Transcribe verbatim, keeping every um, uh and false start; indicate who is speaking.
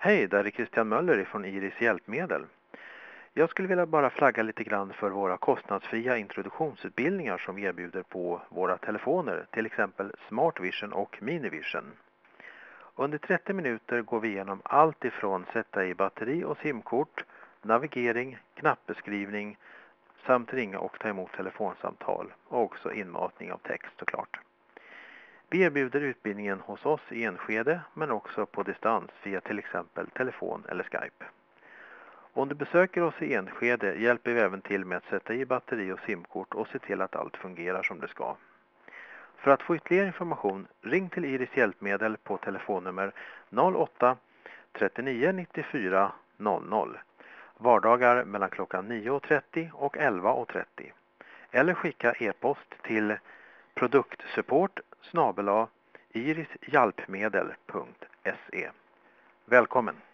Speaker 1: Hej, där är Christian Möller från Iris Hjälpmedel. Jag skulle vilja bara flagga lite grann för våra kostnadsfria introduktionsutbildningar som vi erbjuder på våra telefoner, till exempel Smart Vision och Minivision. Under trettio minuter går vi igenom allt ifrån sätta i batteri och simkort, navigering, knappbeskrivning samt ringa och ta emot telefonsamtal och också inmatning av text såklart. Vi erbjuder utbildningen hos oss i Enskede men också på distans via till exempel telefon eller Skype. Om du besöker oss i Enskede hjälper vi även till med att sätta i batteri och simkort och se till att allt fungerar som det ska. För att få ytterligare information, ring till Iris Hjälpmedel på telefonnummer noll åtta trettionio nittiofyra noll noll. Vardagar mellan klockan nio och trettio och elva och trettio. Eller skicka e-post till produktsupport snabel-a irishjalpmedel punkt se. Välkommen!